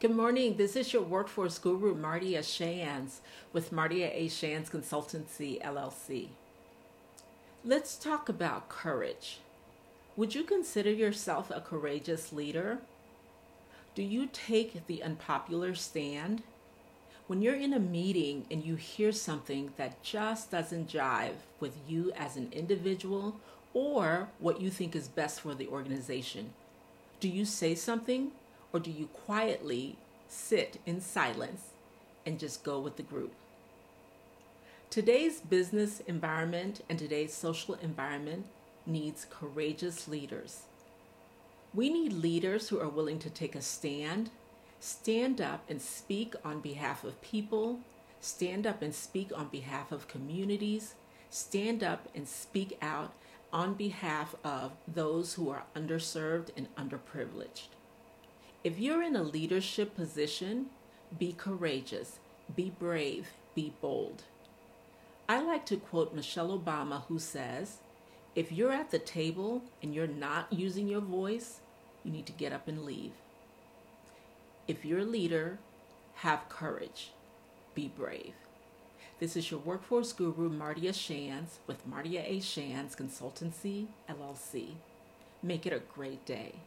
Good morning. This is your workforce guru, Mardia Shands, with Mardia A. Shands Consultancy, LLC. Let's talk about courage. Would you consider yourself a courageous leader? Do you take the unpopular stand? When you're in a meeting and you hear something that just doesn't jive with you as an individual or what you think is best for the organization, do you say something? Or do you quietly sit in silence and just go with the group? Today's business environment and today's social environment needs courageous leaders. We need leaders who are willing to take a stand up and speak on behalf of people, stand up and speak on behalf of communities, stand up and speak out on behalf of those who are underserved and underprivileged. If you're in a leadership position, be courageous, be brave, be bold. I like to quote Michelle Obama, who says, if you're at the table and you're not using your voice, you need to get up and leave. If you're a leader, have courage, be brave. This is your workforce guru, Mardia Shands, with Mardia A. Shands Consultancy, LLC. Make it a great day.